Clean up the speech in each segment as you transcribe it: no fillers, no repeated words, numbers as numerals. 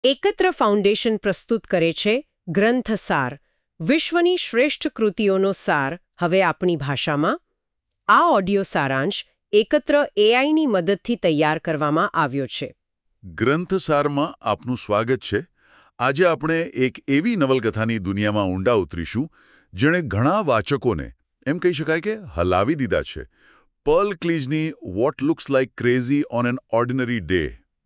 એકત્ર ફાઉન્ડેશન પ્રસ્તુત કરે છે ગ્રંથસાર, વિશ્વની શ્રેષ્ઠ કૃતિઓનો સાર હવે આપણી ભાષામાં. આ ઓડિયો સારાંશ એકત્ર એઆઈની મદદથી તૈયાર કરવામાં આવ્યો છે. ગ્રંથસારમાં આપનું સ્વાગત છે. આજે આપણે એક એવી નવલકથાની દુનિયામાં ઊંડા ઉતરીશું જેણે ઘણા વાચકોને એમ કહી શકાય કે હલાવી દીધા છે. પર્લ ક્લીજની what looks like crazy on an ordinary day.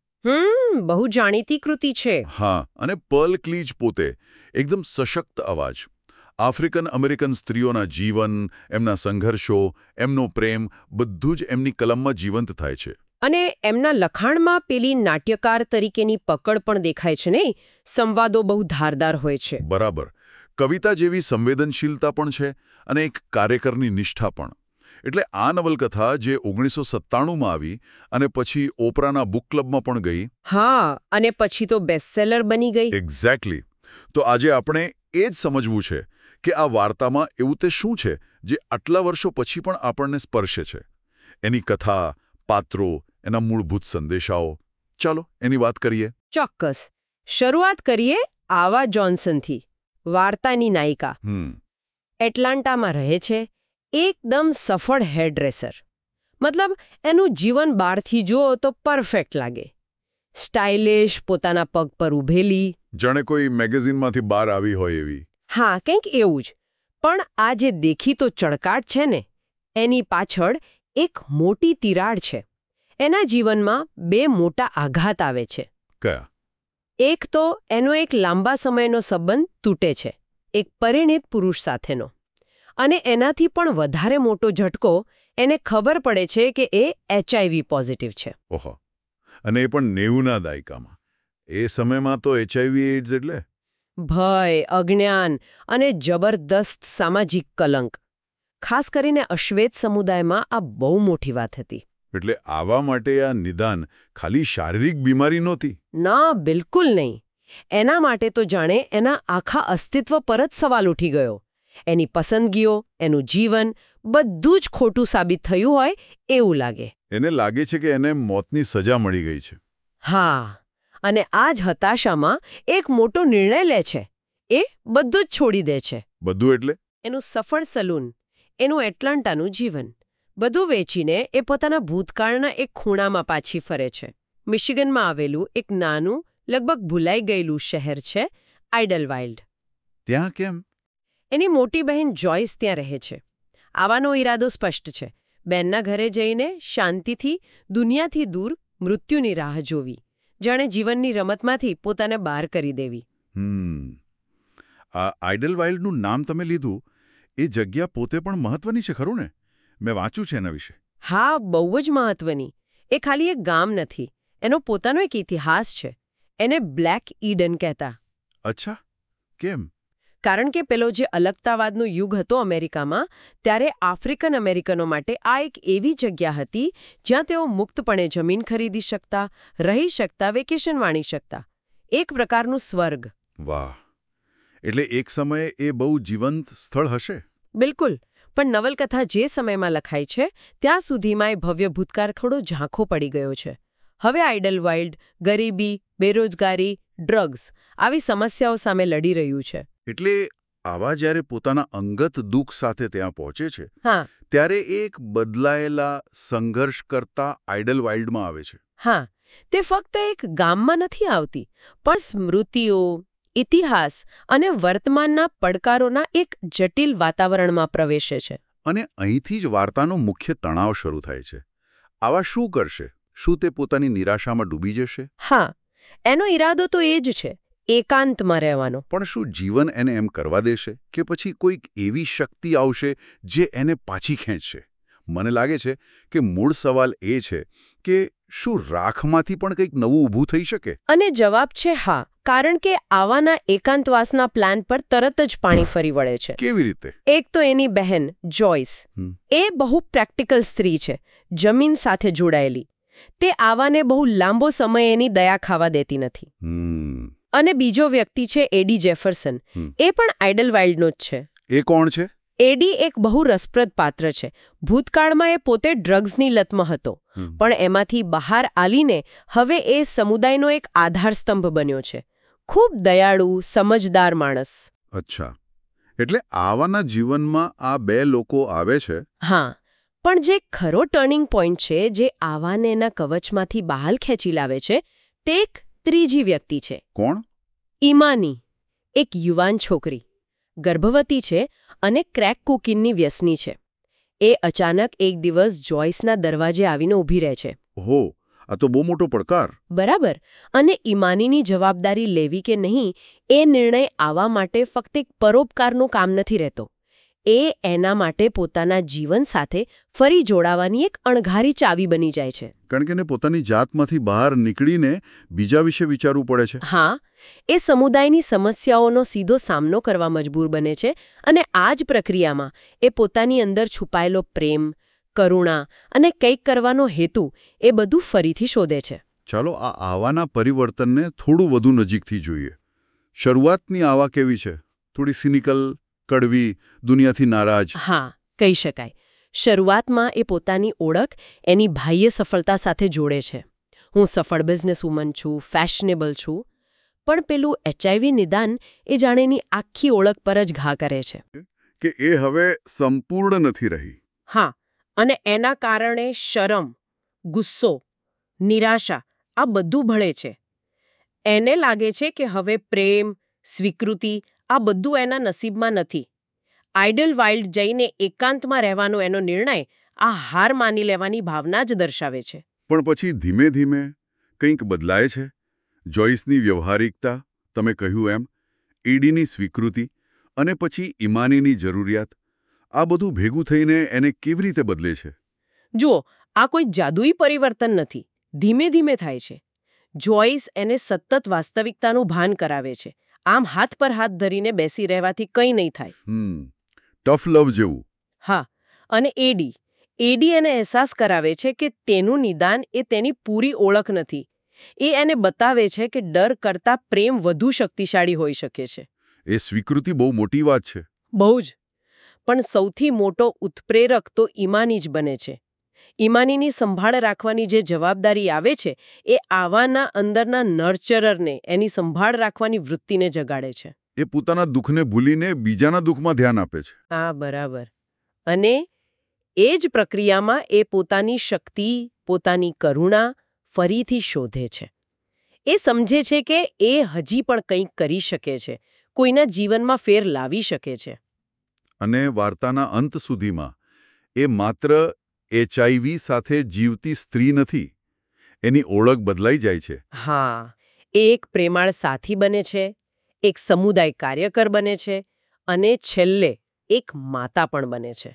બહુ જાણીતી કૃતિ છે. હા, અને પર્લ ક્લીજ પોતે એકદમ સશક્ત અવાજ. આફ્રિકન અમેરિકન સ્ત્રીઓના જીવન, એમના સંઘર્ષો, એમનો પ્રેમ બધું જ એમની કલમમાં જીવંત થાય છે. અને એમના લખાણમાં પેલી નાટ્યકાર તરીકેની પકડ પણ દેખાય છે ને. સંવાદો બહુ ધારદાર હોય છે. બરાબર. કવિતા જેવી સંવેદનશીલતા પણ છે અને એક કાર્યકરની નિષ્ઠા પણ. એટલે આ નવલકથા જે 1997માં આવી અને પછી ઓપરાના બુક ક્લબમાં પણ ગઈ. હા, અને પછી તો બેસ્ટસેલર બની ગઈ. એક્ઝેક્ટલી. તો આજે આપણે એ જ સમજવું છે કે આ વાર્તામાં એવું તે શું છે જે આટલા વર્ષો પછી પણ આપણને સ્પર્શે છે. એની કથા, પાત્રો, એના મૂળભૂત સંદેશાઓ. ચાલો એની વાત કરીએ. ચોક્કસ. શરૂઆત કરીએ આવા જોન્સનથી. વાર્તાની નાયિકા એટલાન્ટામાં રહે છે. એકદમ સફળ હેરડ્રેસર. મતલબ એનું જીવન બહારથી જુઓ તો પરફેક્ટ લાગે. સ્ટાઇલિશ, પોતાના પગ પર ઊભેલી. જાણે કોઈ મેગેઝિનમાંથી બહાર આવી હોય એવી. હા, કંઈક એવું જ. પણ આ જે દેખીતો ચળકાટ છે ને, એની પાછળ એક મોટી તિરાડ છે. એના જીવનમાં બે મોટા આઘાત આવે છે. કયા? એક તો એનો એક લાંબા સમયનો સંબંધ તૂટે છે, એક પરિણીત પુરુષ સાથેનો. અને એનાથી પણ વધારે મોટો ઝટકો, એને ખબર પડે છે કે એ HIV પોઝિટિવ છે. ઓહો! અને એ પણ 90ના દાયકામાં. એ સમયમાં તો HIV એઇડ્સ એટલે ભય, અજ્ઞાન અને જબરદસ્ત સામાજિક કલંક. ખાસ કરીને અશ્વેત સમુદાયમાં આ બહુ મોટી વાત હતી. એટલે આવા માટે આ નિદાન ખાલી શારીરિક બીમારી નહોતી. ના, બિલકુલ નહીં. એના માટે તો જાણે એના આખા અસ્તિત્વ પર જ સવાલ ઉઠી ગયો. એની પસંદગીઓ, એનું જીવન, બધું જ ખોટું સાબિત થયું હોય એવું લાગે. એને લાગે છે કે એને મોતની સજા મળી ગઈ છે. હા, અને આ જ હતાશામાં એક મોટો નિર્ણય લે છે. એ બધું જ છોડી દે છે. બધું એટલે? એનું સફળ સલૂન, એનું એટલાન્ટાનું જીવન, બધું વેચીને એ પોતાના ભૂતકાળના એક ખૂણામાં પાછી ફરે છે. મિશિગનમાં આવેલું એક નાનું, લગભગ ભૂલાઈ ગયેલું શહેર છે આઇડલવાઇલ્ડ. ત્યાં કેમ? એની મોટી બહેન જોયસ ત્યાં રહે છે. આવવાનો ઈરાદો સ્પષ્ટ છે. બેનના ઘરે જઈને શાંતિથી, દુનિયાથી દૂર મૃત્યુની રાહ જોવી. જાણે જીવનની રમતમાંથી પોતાને બહાર કરી દેવી. આ આઇડલવાઇલ્ડનું નામ તમે લીધું, એ જગ્યા પોતે પણ મહત્વની છે ખરું ને? મેં વાંચ્યું છે એના વિશે. હા, બહુ જ મહત્વની. એ ખાલી એક ગામ નથી. એનો પોતાનો એક ઇતિહાસ છે. એને બ્લેક ઈડન કહેતા. અચ્છા, કેમ? કારણ કે પેલો જે અલગતાવાદનો યુગ હતો અમેરિકામાં, ત્યારે આફ્રિકન અમેરિકનો માટે આ એક એવી જગ્યા હતી જ્યાં તેઓ મુક્તપણે જમીન ખરીદી શકતા, રહી શકતા, વેકેશન માણી શકતા. એક પ્રકારનું સ્વર્ગ. વાહ! એટલે એક સમયે એ બહુ જીવંત સ્થળ હશે. બિલકુલ. પણ નવલકથા જે સમયમાં લખાઈ છે ત્યાં સુધીમાં એ ભવ્ય ભૂતકાળ થોડો ઝાંખો પડી ગયો છે. હવે આઇડલવાઇલ્ડ ગરીબી, બેરોજગારી, ડ્રગ્સ આવી સમસ્યાઓ સામે લડી રહ્યું છે. એટલે આવા જ્યારે પોતાના અંગત દુઃખ સાથે ત્યાં પહોંચે છે, હા, ત્યારે એક બદલાયેલા, સંઘર્ષ કરતા આઇડલવાઇલ્ડમાં આવે છે. હા, તે ફક્ત એક ગામમાં નથી આવતી, પણ સ્મૃતિઓ, ઇતિહાસ અને વર્તમાનના પડકારોના એક જટિલ વાતાવરણમાં પ્રવેશે છે. અને અહીંથી જ વાર્તાનો મુખ્ય તણાવ શરૂ થાય છે. આવા શું કરશે? શું તે પોતાની નિરાશામાં ડૂબી જશે? હા, એનો ઈરાદો તો એ જ છે, એકાંતમાં રહેવાનો. પણ શું જીવન એને એમ કરવા દેશે કે પછી કોઈક એવી શક્તિ આવશે જે એને પાછી ખેંચશે? મને લાગે છે કે મૂળ સવાલ એ છે કે શું રાખમાંથી પણ કંઈક નવું ઊભું થઈ શકે? અને જવાબ છે હા, કારણ કે આવાના એકાંતવાસના પ્લાન પર તરત જ પાણી ફરી વળે છે. કેવી રીતે? એક તો એની બહેન જોયસ. એ બહુ પ્રેક્ટિકલ સ્ત્રી છે, જમીન સાથે જોડાયેલી. તે આવાને બહુ લાંબો સમય એની દયા ખાવા દેતી નથી. અને બીજો વ્યક્તિ છે એડી જેફરસન. એ પણ આઇડલવાઇલ્ડનો જ છે. એ કોણ છે? એડી એક બહુ રસપ્રદ પાત્ર છે. ભૂતકાળમાં એ પોતે ડ્રગ્સની લતમાં હતો, પણ એમાંથી બહાર આવીને હવે એ સમુદાયનો એક આધારસ્તંભ બન્યો છે. ખૂબ દયાળુ, સમજદાર માણસ. અચ્છા, એટલે આવાના જીવનમાં આ બે લોકો આવે છે. હા, પણ જે ખરો ટર્નિંગ પોઈન્ટ છે, જે આવાને એના કવચમાંથી બહાર ખેંચી લાવે છે, તે એક ત્રીજી વ્યક્તિ છે. કોણ? ઈમાની, એક યુવાન છોકરી. ગર્ભવતી છે અને ક્રેક કોકીનની વ્યસની છે. એ અચાનક એક દિવસ જોયસના દરવાજે આવીને ઊભી રહે છે. હો, આ તો બહુ મોટો પડકાર. બરાબર. અને ઈમાનીની જવાબદારી લેવી કે નહીં, એ નિર્ણય આવા માટે ફક્ત એક પરોપકારનું કામ નથી રહેતો. એ એના માટે પોતાના જીવન સાથે ફરી જોડાવાની એક અણઘારી ચાવી બની જાય છે. કારણ કે એને પોતાની જાતમાંથી બહાર નીકળીને બીજા વિશે વિચારવું પડે છે. હા, એ સમુદાયની સમસ્યાઓનો સીધો સામનો કરવા મજબૂર બને છે અને આ જ પ્રક્રિયામાં એ પોતાની અંદર છુપાયેલો પ્રેમ, કરુણા અને કંઈક કરવાનો હેતુ એ બધું ફરીથી શોધે છે. ચાલો આ આવાના પરિવર્તનને થોડું વધુ નજીકથી જોઈએ. શરૂઆતની આવા કેવી છે? થોડી સિનિકલ, કડવી, દુનિયાથી નારાજ. હા, કહી શકાય. શરૂઆતમાં એ પોતાની ઓળખ એની બાહ્ય સફળતા સાથે જોડે છે. હું સફળ બિઝનેસવુમન છું, ફેશનેબલ છું. પણ પેલું HIV નિદાન એ જાણેની આખી ઓળખ પર જ ઘા કરે છે. કે એ હવે સંપૂર્ણ નથી રહી. હા, અને એના કારણે શરમ, ગુસ્સો, નિરાશા આ બધું ભળે છે. એને લાગે છે કે હવે પ્રેમ, સ્વીકૃતિ આ બધું એના નસીબમાં નથી. આઇડલ વાઇલ્ડ જઈને એકાંતમાં રહેવાનો એનો નિર્ણય આ હાર માની લેવાની ભાવના જ દર્શાવે છે. પણ પછી ધીમે ધીમે કંઈક બદલાય છે. જોઈસની વ્યવહારિકતા, તમે કહ્યું એમ, ઈડીની સ્વીકૃતિ અને પછી ઈમાનીની જરૂરિયાત, આ બધું ભેગું થઈને એને કેવી રીતે બદલે છે? જુઓ, આ કોઈ જાદુઈ પરિવર્તન નથી. ધીમે ધીમે થાય છે. જોઈસ એને સતત વાસ્તવિકતાનું ભાન કરાવે છે. આમ હાથ પર હાથ ધરીને બેસી રહેવાથી કંઈ નહીં થાય. ટફ લવ જેવું. હા, અને એડી એને અહેસાસ કરાવે છે કે તેનું નિદાન એ તેની પૂરી ઓળખ નથી. એ એને બતાવે છે કે ડર કરતાં પ્રેમ વધુ શક્તિશાળી હોઈ શકે છે. એ સ્વીકૃતિ બહુ મોટી વાત છે. બહુ જ. પણ સૌથી મોટો ઉત્પ્રેરક તો ઈમાની જ બને છે. ઈમાનીની સંભાળ રાખવાની જે જવાબદારી આવે છે, એ આવાના અંદરના નર્ચરરને એની સંભાળ રાખવાની વૃત્તિને જગાડે છે. એ પોતાના દુઃખને ભૂલીને બીજાના દુઃખમાં ધ્યાન આપે છે. હા, બરાબર. અને એ જ પ્રક્રિયામાં એ પોતાની શક્તિ, પોતાની કરુણા ફરીથી શોધે છે. એ સમજે છે કે એ હજી પણ કંઈક કરી શકે છે, કોઈના જીવનમાં ફેર લાવી શકે છે. અને વાર્તાના અંત સુધીમાં એ માત્ર HIV સાથે જીવતી સ્ત્રી નથી. એની ઓળખ બદલાઈ જાય છે. હા, એ એક પ્રેમાળ સાથી બને છે, એક સમુદાય કાર્યકર બને છે અને છેલ્લે એક માતા પણ બને છે.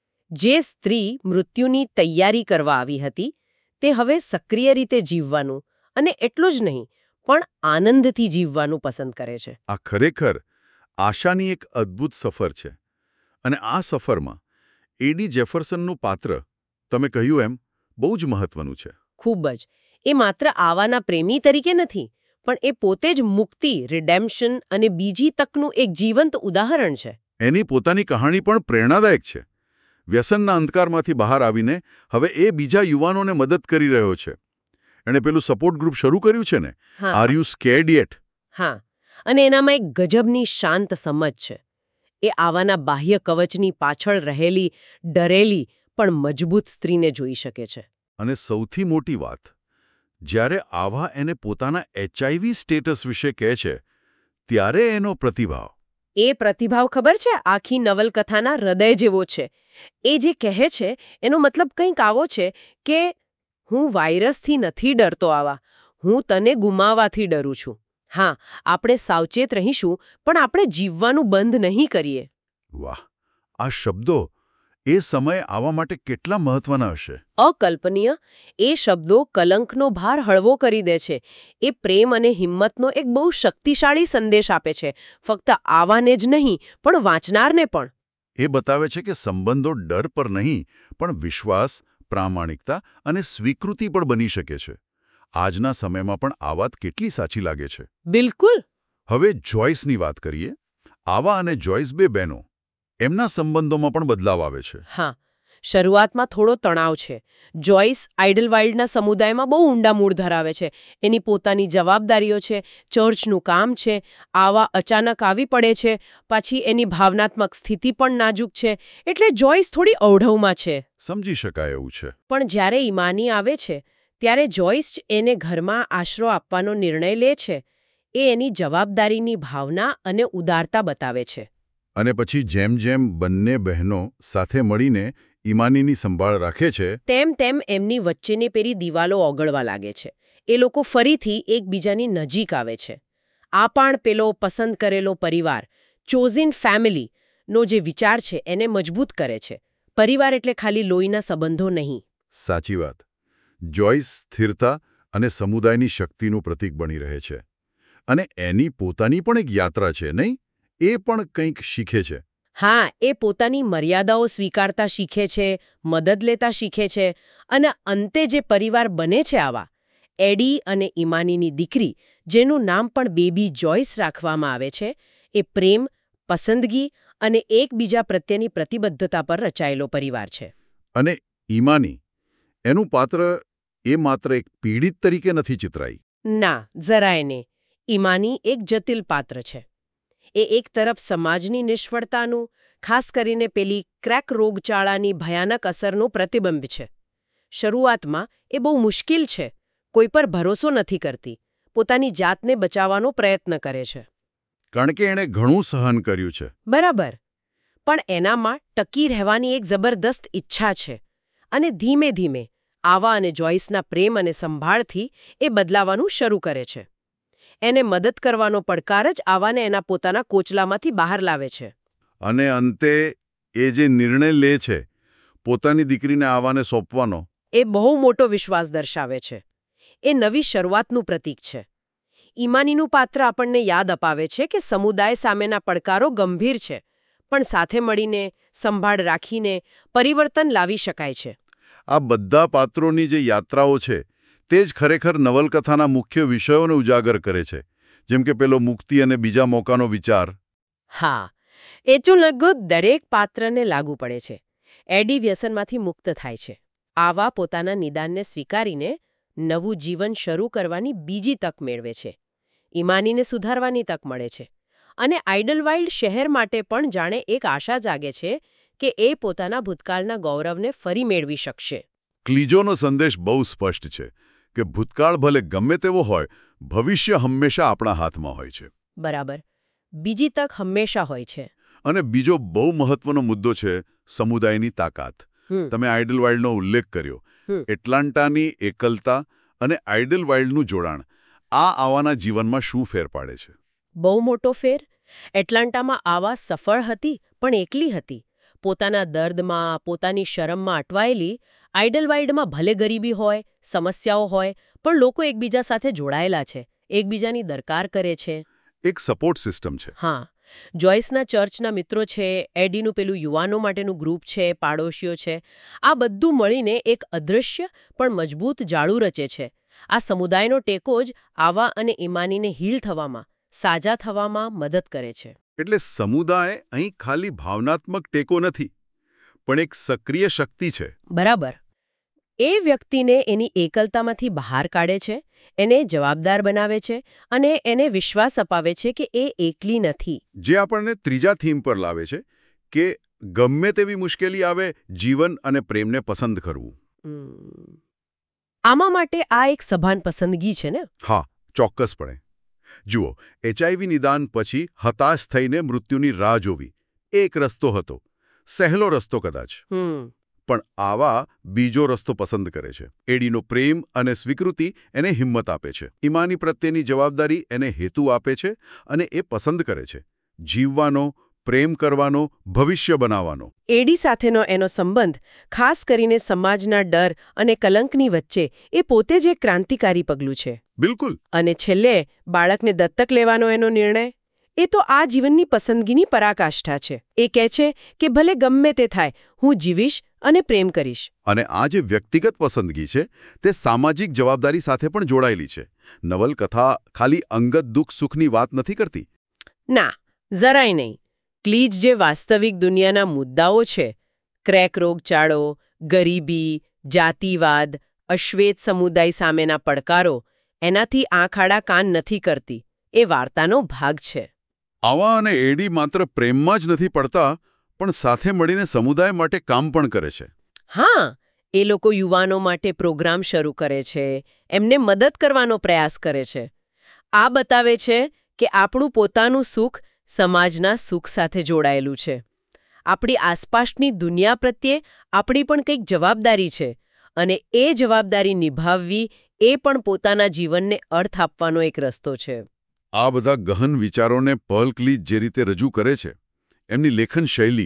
જે સ્ત્રી મૃત્યુની તૈયારી કરવા આવી હતી, તે હવે સક્રિય રીતે જીવવાનું અને એટલું જ નહીં, પણ આનંદથી જીવવાનું પસંદ કરે છે. આ ખરેખર આશાની એક અદ્ભુત સફર છે. અને આ સફરમાં એડી જેફરસનનું પાત્ર, તમે કહ્યું એમ, બહુ જ મહત્વનું છે. ખૂબ જ. એ માત્ર આવાના પ્રેમી તરીકે નથી, પણ એ પોતે જ મુક્તિ, રિડેમ્પશન અને બીજી તકનું એક જીવંત ઉદાહરણ છે. એની પોતાની કહાણી પણ પ્રેરણાદાયક છે. વ્યસનના અંધકારમાંથી બહાર આવીને હવે એ બીજા યુવાનોને મદદ કરી રહ્યો છે. એણે પેલું સપોર્ટ ગ્રુપ શરૂ કર્યું છે ને, આર યુ સ્કેર્ડ યેટ? હા, અને એનામાં એક ગજબની શાંત સમજ છે. એ આવાના બાહ્ય કવચની પાછળ રહેલી, ડરેલી પણ મજબૂત સ્ત્રીને જોઈ શકે છે. અને સૌથી મોટી વાત, જ્યારે આવા એને પોતાના HIV સ્ટેટસ વિશે કહે છે, ત્યારે એનો પ્રતિભાવ. એ પ્રતિભાવ ખબર છે, આખી નવલકથાના હૃદય જેવો છે. એ જે કહે છે એનો મતલબ કંઈક આવો છે કે હું વાયરસથી નથી ડરતો આવા, હું તને ગુમાવવાથી ડરું છું. હા, આપણે સાવચેત રહીશું, પણ આપણે જીવવાનું બંધ નહીં કરીએ. વાહ, આ શબ્દો એ સમયે આવા માટે કેટલા મહત્વના હશે. અકલ્પનીય. એ શબ્દો કલંકનો ભાર હળવો કરી દે છે. એ પ્રેમ અને હિંમતનો એક બહુ શક્તિશાળી સંદેશ આપે છે, ફક્ત આવાને જ નહીં, પણ વાંચનારને પણ. એ બતાવે છે કે સંબંધો ડર પર નહીં, પણ વિશ્વાસ, પ્રામાણિકતા અને સ્વીકૃતિ પણ બની શકે છે. આજના સમયમાં પણ આ વાત કેટલી સાચી લાગે છે. બિલકુલ. હવે જોઈસની વાત કરીએ. આવા અને જોઈસ બે બહેનો. એમના સંબંધોમાં પણ બદલાવ આવે છે. હા, શરૂઆતમાં થોડો તણાવ છે. જોઈસ આઇડલવાઇલ્ડના સમુદાયમાં બહુ ઊંડા મૂળ ધરાવે છે. એની પોતાની જવાબદારીઓ છે, ચર્ચનું કામ છે, આવા અચાનક આવી પડે છે. પાછી એની ભાવનાત્મક સ્થિતિ પણ નાજુક છે. એટલે જોઈસ થોડી અવઢવમાં છે. સમજી શકાય એવું છે. પણ જ્યારે ઈમાની આવે છે ત્યારે જોઈસ જ એને ઘરમાં આશરો આપવાનો નિર્ણય લે છે. એ એની જવાબદારીની ભાવના અને ઉદારતા બતાવે છે. અને પછી જેમ જેમ બંને બહેનો સાથે મળીને ઈમાનીની સંભાળ રાખે છે તેમ તેમ એમની વચ્ચેની પેલી દિવાલો ઓગળવા લાગે છે. એ લોકો ફરીથી એકબીજાની નજીક આવે છે. આ પણ પેલો પસંદ કરેલો પરિવાર, ચોઝિન ફેમિલી નો જે વિચાર છે એને મજબૂત કરે છે. પરિવાર એટલે ખાલી લોહીના સંબંધો નહીં. સાચી વાત. જોઈસ સ્થિરતા અને સમુદાયની શક્તિનું પ્રતીક બની રહે છે. અને એની પોતાની પણ એક યાત્રા છે, નહીં? એ પણ કંઈક શીખે છે. હા, એ પોતાની મર્યાદાઓ સ્વીકારતા શીખે છે, મદદ લેતા શીખે છે. અને અંતે જે પરિવાર બને છે આવા, એડી અને ઈમાનીની દીકરી, જેનું નામ પણ બેબી જોઈસ રાખવામાં આવે છે, એ પ્રેમ, પસંદગી અને એકબીજા પ્રત્યેની પ્રતિબદ્ધતા પર રચાયેલો પરિવાર છે. અને ઈમાની, એનું પાત્ર એ માત્ર એક પીડિત તરીકે નથી ચિતરાઈ. ના, જરાય નહીં. ઈમાની એક જટિલ પાત્ર છે. એ એક તરફ સમાજની નિષ્ફળતાનું, ખાસ કરીને પેલી ક્રેક રોગચાળાની ભયાનક અસરનું પ્રતિબિંબ છે. શરૂઆતમાં એ બહુ મુશ્કેલ છે. કોઈ પર ભરોસો નથી કરતી. પોતાની જાતને બચાવવાનો પ્રયત્ન કરે છે. કારણ કે એણે ઘણું સહન કર્યું છે. બરાબર. પણ એનામાં ટકી રહેવાની એક જબરદસ્ત ઈચ્છા છે. અને ધીમે ધીમે આવા અને જોઈસના પ્રેમ અને સંભાળથી એ બદલાવાનું શરૂ કરે છે. એને મદદ કરવાનો પડકાર જ આવાને એના પોતાના કોચલામાંથી બહાર લાવે છે. અને અંતે એ જે નિર્ણય લે છે પોતાની દીકરીને આવાને સોંપવાનો, એ બહુ મોટો વિશ્વાસ દર્શાવે છે. એ નવી શરૂઆતનું પ્રતીક છે. ઈમાનીનું પાત્ર આપણને યાદ અપાવે છે કે સમુદાય સામેના પડકારો ગંભીર છે, પણ સાથે મળીને, સંભાળ રાખીને પરિવર્તન લાવી શકાય છે. આ બધા પાત્રોની જે યાત્રાઓ છે તે જ ખરેખર નવલકથાના મુખ્ય વિષયોને ઉજાગર કરે છે, જેમ કે પેલો મુક્તિ અને બીજા મોકાનો વિચાર. હા, એ તો લગભગ દરેક પાત્રને લાગુ પડે છે. એડી વ્યસનમાંથી મુક્ત થાય છે. આવા પોતાના નિદાનને સ્વીકારીને નવું જીવન શરૂ કરવાની બીજી તક મેળવે છે. ઈમાનીને સુધારવાની તક મળે છે. અને આઇડલવાઇલ્ડ શહેર માટે પણ જાણે એક આશા જાગે છે કે એ પોતાના ભૂતકાળના ગૌરવને ફરી મેળવી શકશે. ક્લીજોનો સંદેશ બહુ સ્પષ્ટ છે કે ભૂતકાળ ભલે ગમે તેવો હોય, ભવિષ્ય હંમેશા આપણા હાથમાં હોય છે. બરાબર. બીજી તક હંમેશા હોય છે. અને બીજો બહુ મહત્વનો મુદ્દો છે સમુદાયની તાકાત. તમે આઇડલવાઇલ્ડનો ઉલ્લેખ કર્યો. એટલાન્ટાની એકલતા અને આઇડલવાઇલ્ડનું જોડાણ આ આવાના જીવનમાં શું ફેર પાડે છે? બહુ મોટો ફેર. એટલાન્ટામાં આવા સફળ હતી, પણ એકલી હતી. પોતાના દર્દમાં, પોતાની શરમમાં અટવાયેલી. આઇડલવાઇલ્ડમાં ભલે ગરીબી હોય, સમસ્યાઓ હોય, પણ લોકો એકબીજા સાથે જોડાયેલા છે, એકબીજાની દરકાર કરે છે. એક સપોર્ટ સિસ્ટમ છે. હા, જોઈસના ચર્ચના મિત્રો છે, એડીનું પેલું યુવાનો માટેનું ગ્રુપ છે, પાડોશીઓ છે. આ બધું મળીને એક અદૃશ્ય પણ મજબૂત જાળું રચે છે. આ સમુદાયનો ટેકો જ આવા અને ઈમાનીને હીલ થવામાં, સાજા થવામાં મદદ કરે છે. એટલે સમુદાય અહીં ખાલી ભાવનાત્મક ટેકો નથી, પણ એક સક્રિય શક્તિ છે. બરાબર. એ વ્યક્તિને એની એકલતામાંથી બહાર કાઢે છે, એને જવાબદાર બનાવે છે અને એને વિશ્વાસ અપાવે છે કે એ એકલી નથી. જે આપણને ત્રીજા થીમ પર લાવે છે કે ગમે તેવી મુશ્કેલી આવે, જીવન અને પ્રેમને પસંદ કરવું. આમાં માટે આ એક સભાન પસંદગી છે ને? હા, ચોક્કસપણે. જુઓ, HIV નિદાન પછી હતાશ થઈને મૃત્યુની રાહ જોવી એક રસ્તો હતો, સહેલો રસ્તો કદાચ. પણ આવા બીજો રસ્તો પસંદ કરે છે. એડીનો પ્રેમ અને સ્વીકૃતિ એને હિંમત આપે છે. ઈમાની પ્રત્યેની જવાબદારી એને હેતુ આપે છે અને એ પસંદ કરે છે જીવવાનો, પ્રેમ કરવાનો, ભવિષ્ય બનાવવાનો. એડી સાથેનો એનો સંબંધ, ખાસ કરીને સમાજના ડર અને કલંકની વચ્ચે, એ પોતે જ એક ક્રાંતિકારી પગલું છે. બિલકુલ. અને છેલ્લે બાળકને દત્તક લેવાનો એનો નિર્ણય, એ તો આ જીવનની પસંદગીની પરાકાષ્ઠા છે. એ કહે છે કે ભલે ગમે તે થાય, હું જીવીશ અને પ્રેમ કરીશ. અને આ જે વ્યક્તિગત પસંદગી છે તે સામાજિક જવાબદારી સાથે પણ જોડાયેલી છે. નવલકથા ખાલી અંગત દુઃખ સુખની વાત નથી કરતી. ના, જરાય નહીં. ક્લીજ જે વાસ્તવિક દુનિયાના મુદ્દાઓ છે, ક્રેક રોગચાળો, ગરીબી, જાતિવાદ, અશ્વેત સમુદાય સામેના પડકારો, એનાથી આંખ આડા કાન નથી કરતી. એ વાર્તાનો ભાગ છે. આવા અને એડી માત્ર પ્રેમમાં જ નથી પડતા, પણ સાથે મળીને સમુદાય માટે કામ પણ કરે છે. હા, એ લોકો યુવાનો માટે પ્રોગ્રામ શરૂ કરે છે, એમને મદદ કરવાનો પ્રયાસ કરે છે. આ બતાવે છે કે આપણું પોતાનું સુખ સમાજના સુખ સાથે જોડાયેલું છે. આપણી આસપાસની દુનિયા પ્રત્યે આપણી પણ કંઈક જવાબદારી છે, અને એ જવાબદારી નિભાવવી એ પણ પોતાના જીવનને અર્થ આપવાનો એક રસ્તો છે. આ બધા ગહન વિચારોને પર્લ ક્લીજ જે રીતે રજૂ કરે છે, એમની લેખન શૈલી,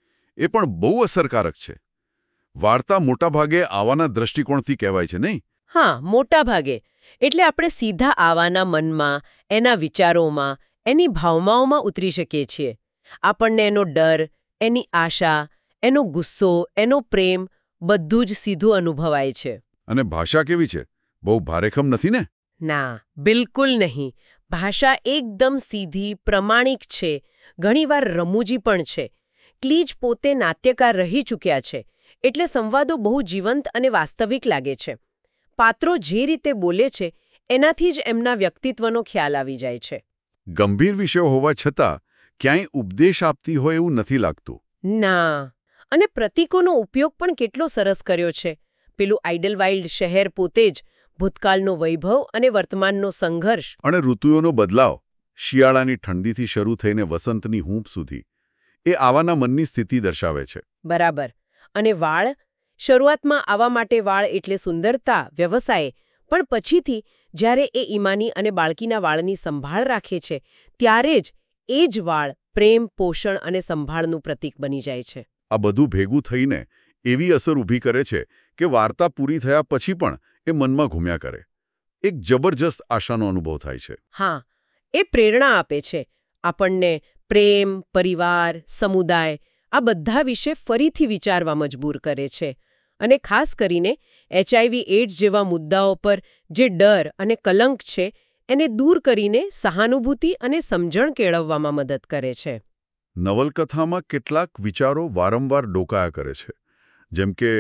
એ પણ બહુ અસરકારક છે. વાર્તા મોટાભાગે આવાના દ્રષ્ટિકોણથી કહેવાય છે, નહીં? હા, મોટાભાગે. એટલે આપણે સીધા આવાના મનમાં, એના વિચારોમાં, એની ભાવનાઓમાં ઉતરી શકીએ છીએ. આપણને એનો ડર, એની આશા, એનો ગુસ્સો, એનો પ્રેમ બધું જ સીધું અનુભવાય છે. અને ભાષા કેવી છે? બહુ ભારેખમ નથી ને? ના, બિલકુલ નહીં. ભાષા એકદમ સીધી, પ્રમાણિક છે, ઘણીવાર રમૂજી પણ છે. ક્લીજ પોતે નાટ્યકાર રહી ચૂક્યા છે, એટલે સંવાદો બહુ જીવંત અને વાસ્તવિક લાગે છે. પાત્રો જે રીતે બોલે છે, એનાથી જ એમના વ્યક્તિત્વનો ખ્યાલ આવી જાય છે. ગંભીર વિષયો હોવા છતાં ક્યાંય ઉપદેશ આપતી હોય એવું નથી લાગતું. ના, અને પ્રતીકોનો ઉપયોગ પણ કેટલો સરસ કર્યો છે. પેલું આઇડલવાઇલ્ડ શહેર પોતે જ ભૂતકાળનો વૈભવ અને વર્તમાનનો સંઘર્ષ. અને ઋતુઓનો બદલાવ, શિયાળાની ઠંડીથી શરૂ થઈને વસંતની હૂંફ સુધી, એ આવાના મનની સ્થિતિ દર્શાવે છે. બરાબર. અને વાળ, શરૂઆતમાં આવા માટે વાળ એટલે સુંદરતા, વ્યવસાય, પણ પછીથી જ્યારે એ ઈમાની અને બાળકીના વાળની સંભાળ રાખે છે, ત્યારે જ એ જ વાળ પ્રેમ, પોષણ અને સંભાળનું પ્રતીક બની જાય છે. આ બધું ભેગું થઈને એવી અસર ઊભી કરે છે કે વાર્તા પૂરી થયા પછી પણ એ મનમાં ઘૂમ્યા કરે. એક જબરજસ્ત આશાનો અનુભવ થાય છે. હા, એ પ્રેરણા આપે છે આપણને. પ્રેમ, પરિવાર, સમુદાય, આ બધા વિશે ફરીથી વિચારવા મજબૂર કરે છે. અને ખાસ કરીને HIV/AIDS જેવા મુદ્દાઓ પર જે ડર અને કલંક છે, એને દૂર કરીને સહાનુભૂતિ અને સમજણ કેળવવામાં મદદ કરે છે. નવલકથામાં કેટલાક વિચારો વારંવાર ડોકાયા કરે છે. જેમ કે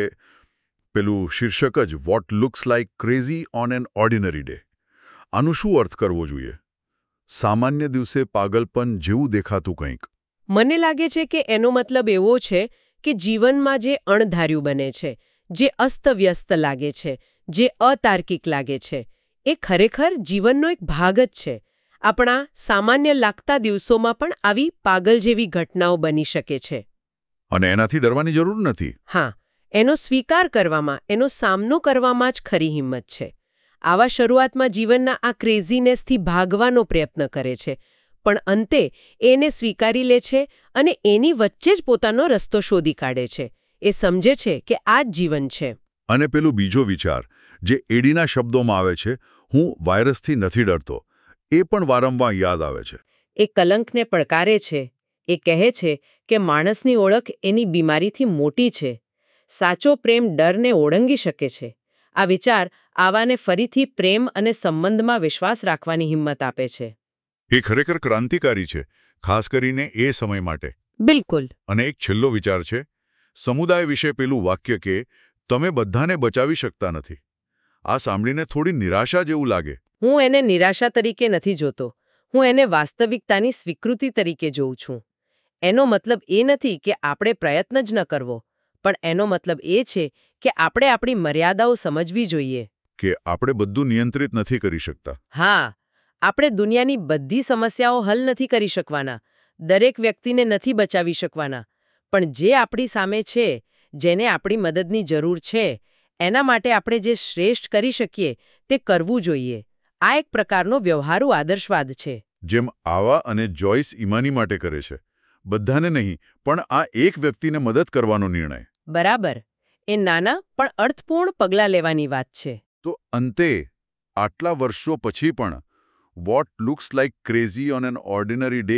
પેલું શીર્ષક જ what looks like crazy on an ordinary day. આનું શું અર્થ કરવો જોઈએ? સામાન્ય દિવસે પાગલપન જેવું દેખાતું કંઈક. મને લાગે છે કે એનો મતલબ એવો છે કે જીવનમાં જે અણધાર્યું બને છે, જે અસ્તવ્યસ્ત લાગે છે, જે અતાર્કિક લાગે છે, એ ખરેખર જીવનનો એક ભાગ જ છે. આપણા સામાન્ય લાગતા દિવસોમાં પણ આવી પાગલ જેવી ઘટનાઓ બની શકે છે. અને એનાથી ડરવાની જરૂર નથી. હા, એનો સ્વીકાર કરવામાં, એનો સામનો કરવામાં જ ખરી હિંમત છે. આવા શરૂઆતમાં જીવનના આ ક્રેઝીનેસથી ભાગવાનો પ્રયત્ન કરે છે, પણ અંતે એને સ્વીકારી લે છે અને એની વચ્ચે જ પોતાનો રસ્તો શોધી કાઢે છે. એ સમજે છે કે આ જ જીવન છે. અને પેલું બીજો વિચાર, જે એડીના શબ્દોમાં આવે છે, હું વાયરસથી નથી ડરતો, એ પણ વારંવાર યાદ આવે છે. એ કલંકને પડકારે છે. એ કહે છે કે માણસની ઓળખ એની બીમારીથી મોટી છે. સાચો પ્રેમ ડરને ઓળંગી શકે છે. આ વિચાર આવાને ફરીથી પ્રેમ અને સંબંધમાં વિશ્વાસ રાખવાની હિંમત આપે છે. એ ખરેખર ક્રાંતિકારી છે, ખાસ કરીને એ સમય માટે. બિલકુલ. અને એક છેલ્લો વિચાર છે, સમુદાય વિશે પેલું વાક્ય કે તમે બધાને બચાવી શકતા નથી. આ સાંભળીને થોડી નિરાશા જેવું લાગે. હું એને નિરાશા તરીકે નથી જોતો. હું એને વાસ્તવિકતાની સ્વીકૃતિ તરીકે જોઉં છું. એનો મતલબ એ નથી કે આપણે પ્રયત્ન જ ન કરવો, પણ એનો મતલબ એ છે કે આપણે આપણી મર્યાદાઓ સમજવી જોઈએ. કે આપણે બધું નિયંત્રિત નથી કરી શકતા. હા, આપણે દુનિયાની બધી સમસ્યાઓ હલ નથી કરી શકવાના, દરેક વ્યક્તિને નથી બચાવી શકવાના, પણ જે આપણી સામે છે, જેને આપણી મદદની જરૂર છે, એના માટે આપણે જે શ્રેષ્ઠ કરી શકીએ તે કરવું જોઈએ. આ એક પ્રકારનો વ્યવહારુ આદર્શવાદ છે. જેમ આવા અને જોઈસ ઈમાની માટે કરે છે. બધાને નહીં, પણ આ એક વ્યક્તિને મદદ કરવાનો નિર્ણય. બરાબર. એ નાના પણ અર્થપૂર્ણ પગલાં લેવાની વાત છે. તો અંતે આટલા વર્ષો પછી પણ what looks like crazy on an ordinary day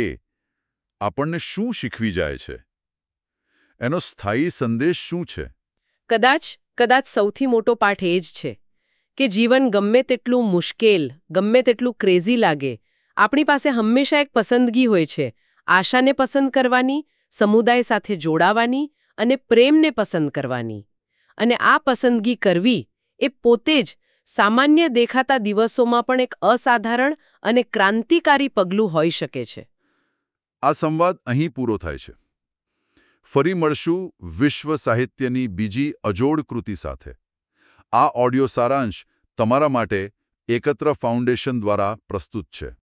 આપણને શું શીખવી જાય છે? એનો સ્થાયી સંદેશ શું છે? કદાચ સૌથી મોટો પાઠ એ જ છે કે જીવન ગમે તેટલું મુશ્કેલ, ગમે તેટલું ક્રેઝી લાગે, આપણી પાસે હંમેશા એક પસંદગી હોય છે. આશાને પસંદ કરવાની, સમુદાય સાથે જોડાવાની અને પ્રેમને પસંદ કરવાની. અને આ પસંદગી કરવી એ પોતે જ સામાન્ય દેખાતા દિવસોમાં પણ એક અસાધારણ અને ક્રાંતિકારી પગલું હોઈ શકે છે. આ સંવાદ અહીં પૂરો થાય છે. ફરી મળશું વિશ્વ સાહિત્યની બીજી અજોડ કૃતિ સાથે. આ ઓડિયો સારાંશ તમારા માટે એકત્ર ફાઉન્ડેશન દ્વારા પ્રસ્તુત છે.